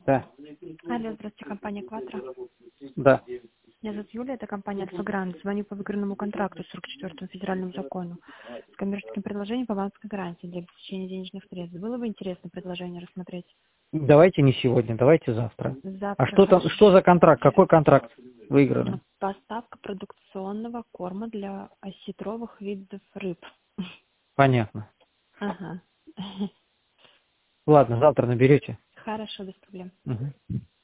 Да. Алло, здравствуйте, компания «Кватро». Да. Меня зовут Юлия, это компания «Альфа Гранд». Звоню по выигранному контракту 44-му федеральному закону с коммерческим предложением по банковской гарантии для обеспечения денежных средств. Было бы интересно предложение рассмотреть? Давайте не сегодня, давайте завтра. А Завтра. что там, Хорошо. что за контракт? Какой контракт выиграли? Поставка продукционного корма для осетровых видов рыб. Понятно. Ага. Ладно, завтра наберете. Хорошо, без проблем. Угу.